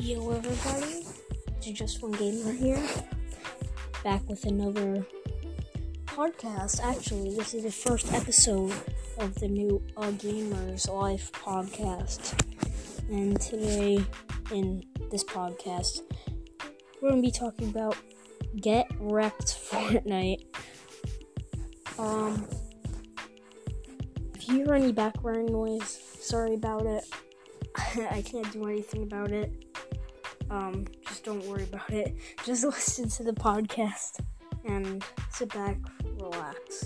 Yo everybody, it's Just One Gamer here, back with another podcast. Actually, this is the first episode of the new Gamers Life podcast. And today, in this podcast, we're going to be talking about Get Wrecked Fortnite. If you hear any background noise, sorry about it. I can't do anything about it. Just don't worry about it. Just listen to the podcast and sit back, relax.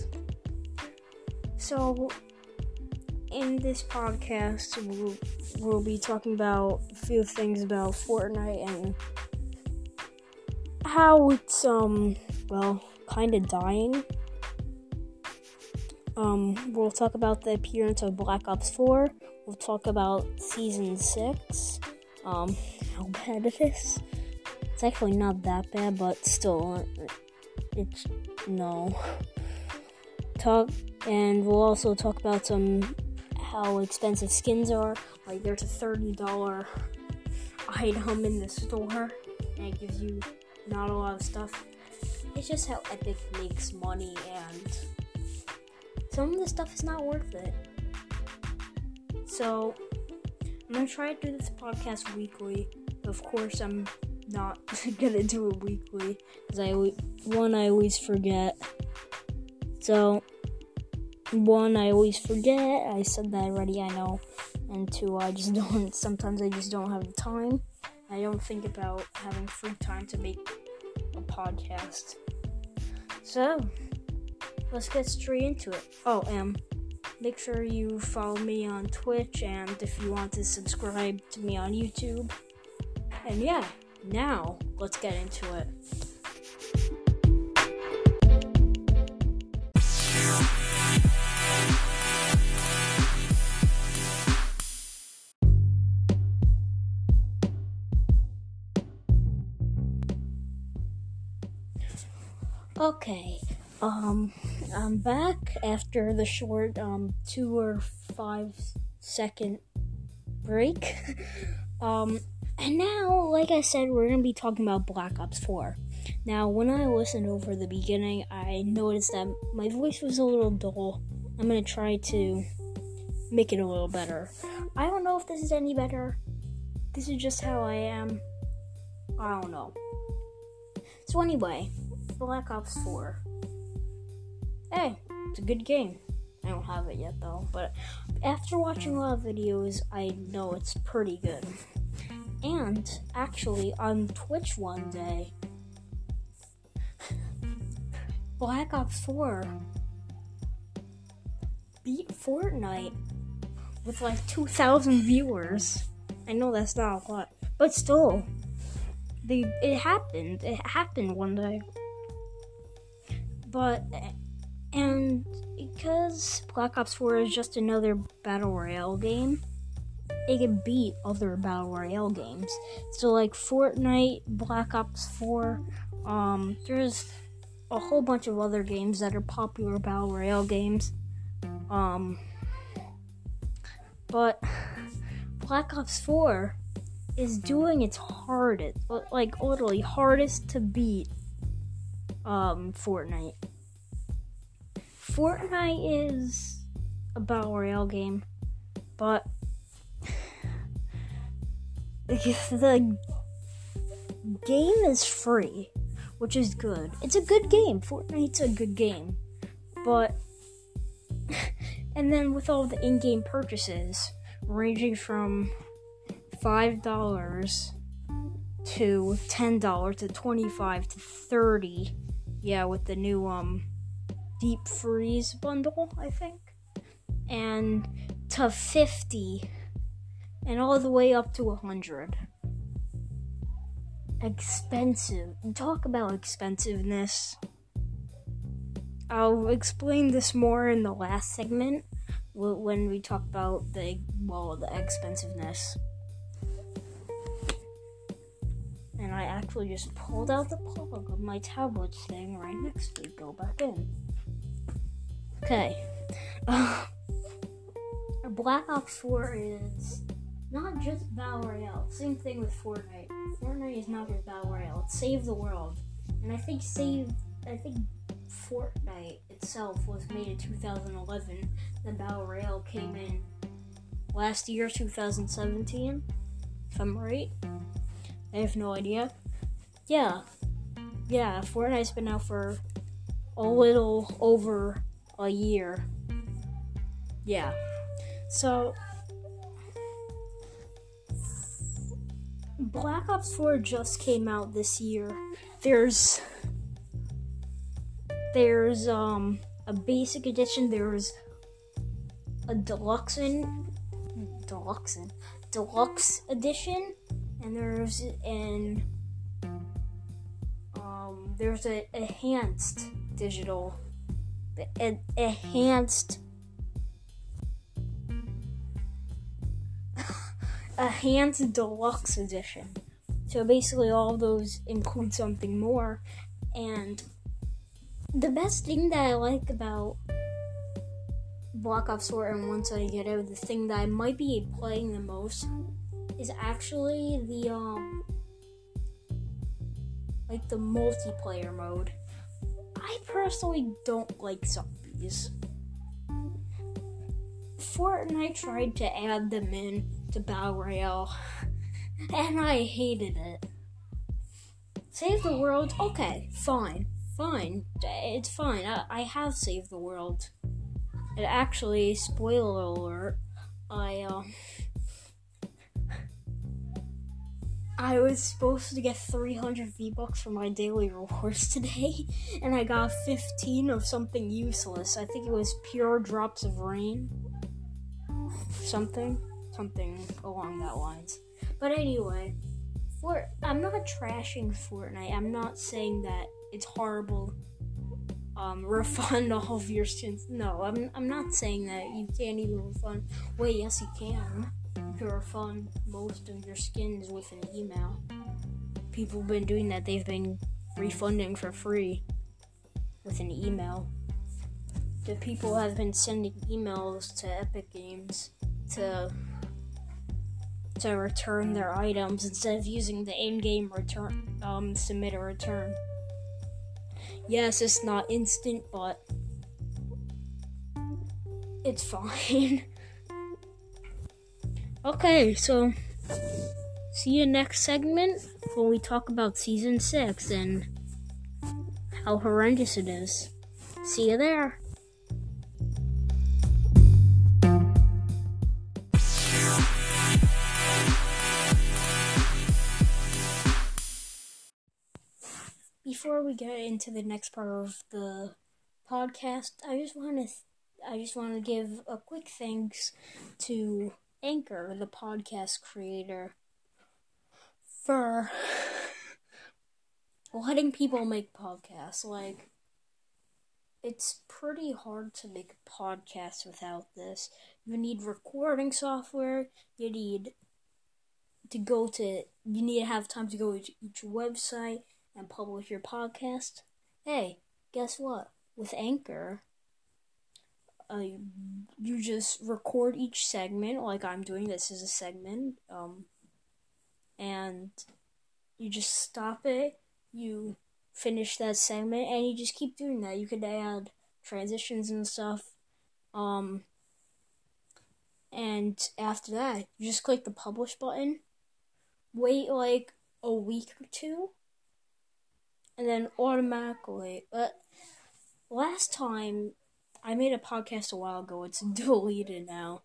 So, in this podcast, we'll be talking about a few things about Fortnite and how it's, kind of dying. We'll talk about the appearance of Black Ops 4. We'll talk about Season 6. How bad it is. It's actually not that bad, but still, and we'll also talk about how expensive skins are. Like, there's a $30 item in the store, and it gives you not a lot of stuff. It's just how Epic makes money, and some of the stuff is not worth it. So, I'm going to try to do this podcast weekly. Of course, I'm not going to do it weekly, because I always forget. So, I always forget. I said that already, I know. And two, sometimes I just don't have the time. I don't think about having free time to make a podcast. So, let's get straight into it. Make sure you follow me on Twitch, and if you want to subscribe to me on YouTube. And yeah, now let's get into it. Okay, I'm back after the short 2 or 5 second break. And now, like I said, we're going to be talking about Black Ops 4. Now, when I listened over the beginning, I noticed that my voice was a little dull. I'm going to try to make it a little better. I don't know if this is any better. This is just how I am. I don't know. So anyway, Black Ops 4. Hey, it's a good game. I don't have it yet though, but after watching a lot of videos, I know it's pretty good. And actually, on Twitch one day, Black Ops 4 beat Fortnite with like 2,000 viewers. I know that's not a lot, but still, it happened. It happened one day. And because Black Ops 4 is just another Battle Royale game, it can beat other Battle Royale games. So like Fortnite, Black Ops 4, there's a whole bunch of other games that are popular Battle Royale games. But Black Ops 4 is doing its hardest, like literally hardest to beat Fortnite. Fortnite is a Battle Royale game, but the game is free, which is good. It's a good game. Fortnite's a good game. But, and then with all the in-game purchases, ranging from $5 to $10 to $25 to $30, yeah, with the new, Deep Freeze bundle, I think, and to $50, and all the way up to $100. Expensive. Talk about expensiveness. I'll explain this more in the last segment when we talk about the expensiveness. And I actually just pulled out the plug of my tablet thing right next to it. Go back in. Okay. Black Ops 4 is not just Battle Royale. Same thing with Fortnite. Fortnite is not just Battle Royale. It's Save the World. And I think Fortnite itself was made in 2011. The Battle Royale came in last year, 2017. If I'm right. I have no idea. Yeah, Fortnite's been out for a little over a year. Yeah. So, Black Ops 4 just came out this year. There's a basic edition, there's a deluxe edition, and there's a enhanced digital, enhanced deluxe edition. So basically all of those include something more, and the best thing that I like about Black Ops 4, and once I get out, the thing that I might be playing the most is actually the multiplayer mode. I personally don't like zombies. Fortnite tried to add them in to Battle Royale, and I hated it. Save the World, okay, fine, it's fine. I have saved the world. And actually, spoiler alert, I was supposed to get 300 V-Bucks for my daily rewards today, and I got 15 of something useless. I think it was Pure Drops of Rain. Something along that lines. But anyway, I'm not trashing Fortnite. I'm not saying that it's horrible. Refund all of your skins. No, I'm not saying that you can't even refund. Wait, yes you can. You can refund most of your skins with an email. People have been doing that. They've been refunding for free with an email. The people have been sending emails to Epic Games to return their items instead of using the in-game return, submit a return. Yes, it's not instant, but it's fine. Okay, so see you next segment when we talk about Season 6 and how horrendous it is. See you there. Before we get into the next part of the podcast, I just want to give a quick thanks to Anchor, the podcast creator, for letting people make podcasts. Like, it's pretty hard to make a podcast without this. You need recording software. You need to have time to go to each website and publish your podcast. Hey, guess what? With Anchor, you just record each segment, like I'm doing. This is a segment, and you just stop it, you finish that segment, and you just keep doing that. You could add transitions and stuff, and after that, you just click the publish button, wait like a week or two, and then automatically, but last time, I made a podcast a while ago, it's deleted now.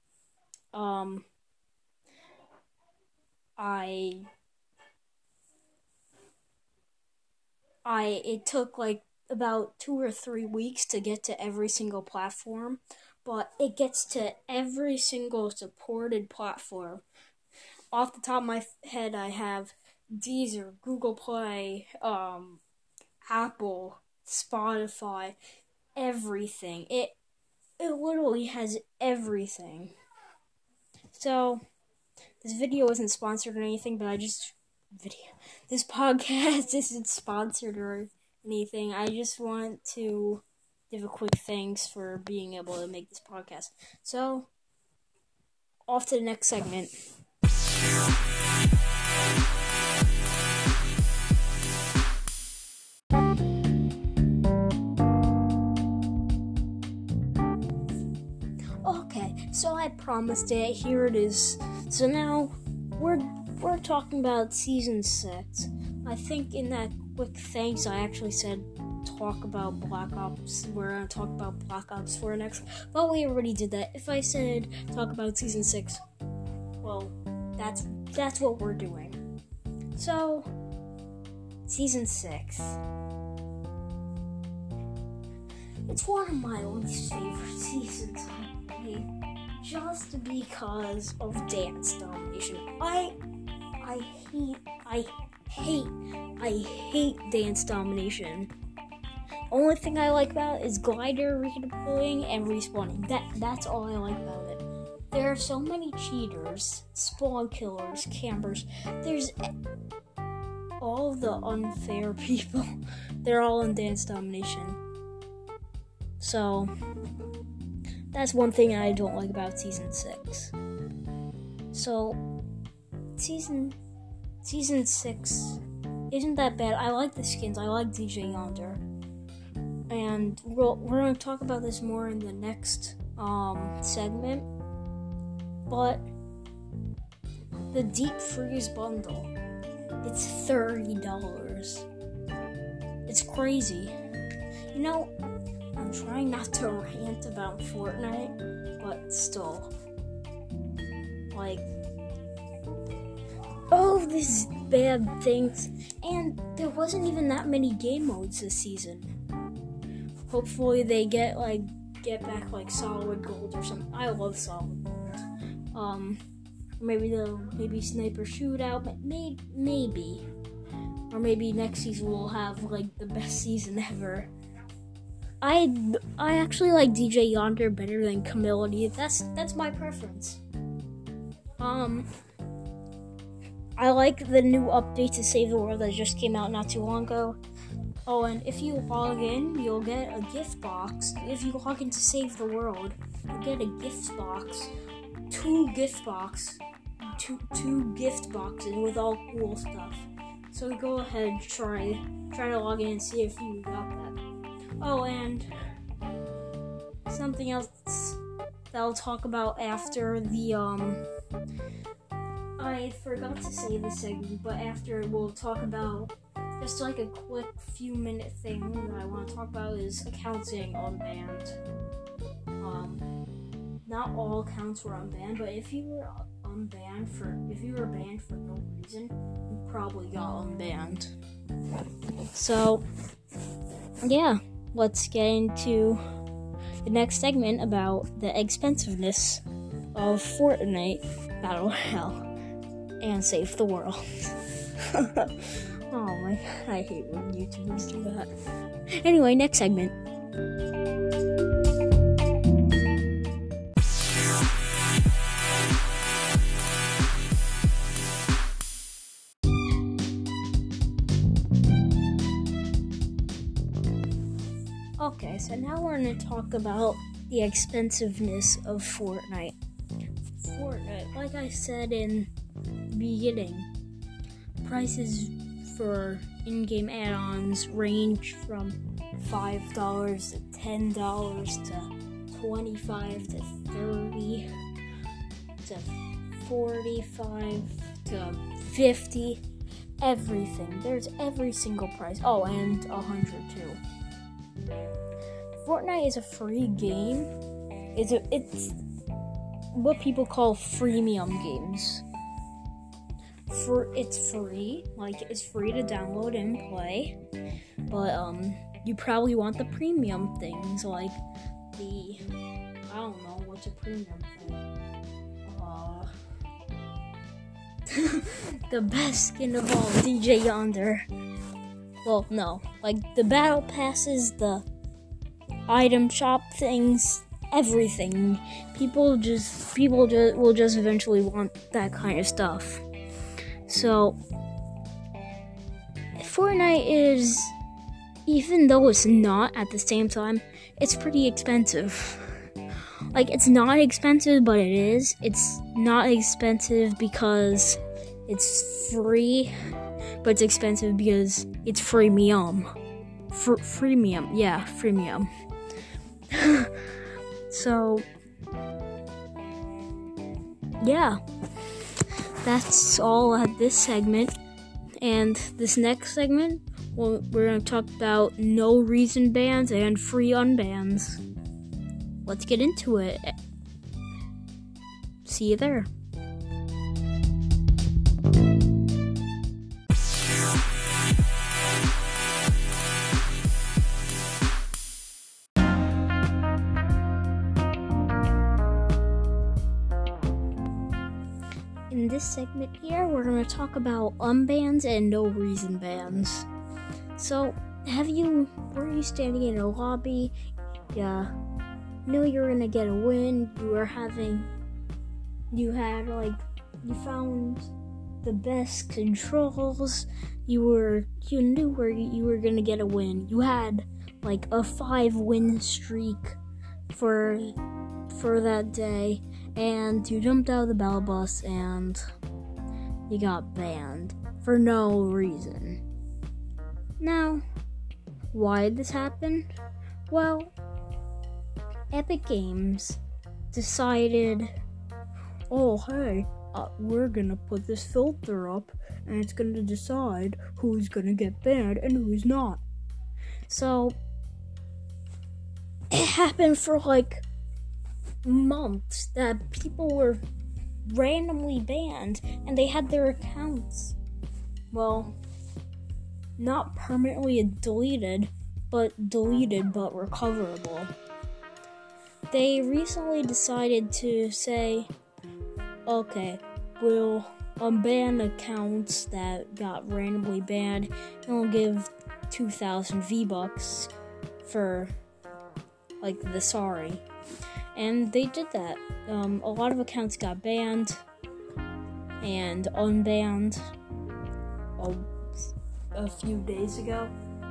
It took like about 2 or 3 weeks to get to every single platform, but it gets to every single supported platform. Off the top of my head, I have Deezer, Google Play, Apple, Spotify, everything. It literally has everything. So, this video isn't sponsored or anything, but this podcast isn't sponsored or anything. I just want to give a quick thanks for being able to make this podcast. So, off to the next segment. Okay, so I promised it. Here it is. So now we're talking about season 6. I think in that quick thanks I actually said talk about Black Ops. We're gonna talk about Black Ops 4 next, but we already did that. If I said talk about season 6, well, that's what we're doing. So season 6. It's one of my least favorite seasons I played, just because of dance domination. I hate dance domination. Only thing I like about it is glider redeploying and respawning. That's all I like about it. There are so many cheaters, spawn killers, campers. There's all the unfair people. They're all in dance domination. So that's one thing I don't like about season 6. So season 6 isn't that bad. I like the skins. I like DJ Yonder. And we're going to talk about this more in the next segment. But the Deep Freeze bundle, it's $30. It's crazy. You know, I'm trying not to rant about Fortnite, but still. Like, all of these bad things, and there wasn't even that many game modes this season. Hopefully they get back like Solid Gold or something. I love Solid Gold. Maybe Sniper Shootout, maybe. Or maybe next season we'll have like the best season ever. I actually like DJ Yonder better than Camillity. That's my preference. I like the new update to Save the World that just came out not too long ago. Oh, and if you log in, you'll get a gift box. If you log in to Save the World, you'll get a gift box. Two gift boxes with all cool stuff. So go ahead, try to log in and see if you got that. Oh, and something else that I'll talk about after the I forgot to say this segment, but after we'll talk about just like a quick few minute thing that I want to talk about is accounts getting unbanned. Not all accounts were unbanned, but if you were banned for no reason, you probably got unbanned. So yeah, let's get into the next segment about the expensiveness of Fortnite Battle Royale and Save the World. Oh my, I hate when YouTubers do that. Anyway, next segment. Okay, so now we're going to talk about the expensiveness of Fortnite. Fortnite, like I said in the beginning, prices for in-game add-ons range from $5 to $10 to $25 to $30 to $45 to $50. Everything. There's every single price. Oh, and $100 too. Fortnite is a free game. It's what people call freemium games. It's free, it's free to download and play, but you probably want the premium things, like I don't know what's a premium thing. The best skin of all, DJ Yonder. Well, no, like the battle passes, the item shop things, everything. People will just eventually want that kind of stuff. So Fortnite is, even though it's not at the same time, it's pretty expensive. Like, it's not expensive, but it is. It's not expensive because It's free, but it's expensive because it's freemium. Freemium, yeah, freemium. So, yeah, that's all at this segment. And this next segment, we're going to talk about no reason bans and free unbans. Let's get into it. See you there. In this segment here, we're going to talk about unbans and no reason bans. So, were you standing in a lobby? Yeah, knew you were going to get a win. You found the best controls. You knew where you were going to get a win. You had like a 5-win streak for that day. And you jumped out of the battle bus and you got banned for no reason. Now, why did this happen? Well, Epic Games decided, oh hey, we're gonna put this filter up and it's gonna decide who's gonna get banned and who's not. So, it happened for like months that people were randomly banned and they had their accounts, well, not permanently deleted but recoverable. They recently decided to say, okay, we'll unban accounts that got randomly banned and we'll give 2,000 V-Bucks for like the sorry. And they did that. A lot of accounts got banned and unbanned a few days ago.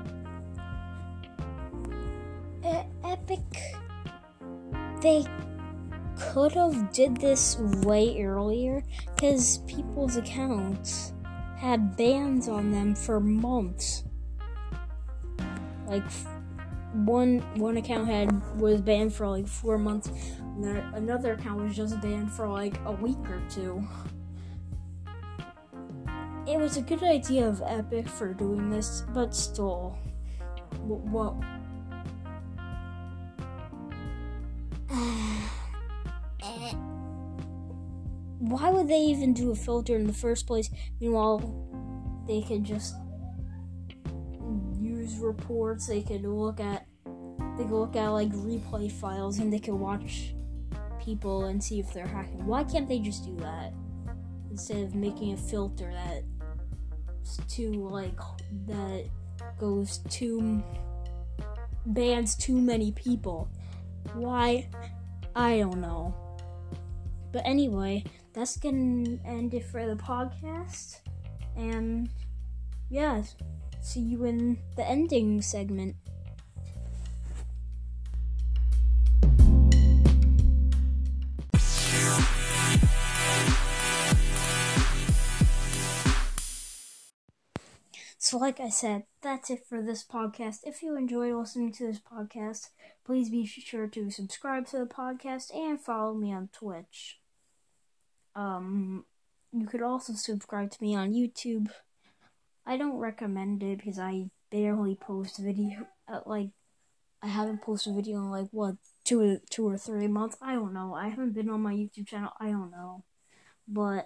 Epic, they could have did this way earlier because people's accounts had bans on them for months. Like, one account was banned for like 4 months, and another account was just banned for like a week or two. It was a good idea of Epic for doing this, but still, what? Why would they even do a filter in the first place? Meanwhile, they could just use reports. They could look at like replay files, and they could watch people and see if they're hacking. Why can't they just do that instead of making a filter that bans too many people? Why? I don't know. But anyway, that's gonna end it for the podcast. And yeah, see you in the ending segment. So like I said, that's it for this podcast. If you enjoyed listening to this podcast, please be sure to subscribe to the podcast and follow me on Twitch. You could also subscribe to me on YouTube. I don't recommend it because I barely post video. I haven't posted a video in like 2 or 3 months. I don't know. I haven't been on my YouTube channel. I don't know. But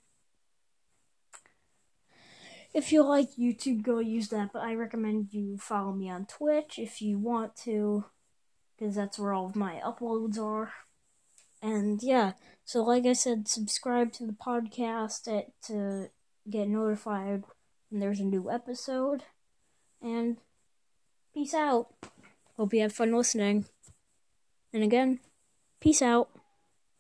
if you like YouTube, go use that. But I recommend you follow me on Twitch if you want to, because that's where all of my uploads are. And yeah, so like I said, subscribe to the podcast to get notified when there's a new episode. And peace out. Hope you have fun listening. And again, peace out.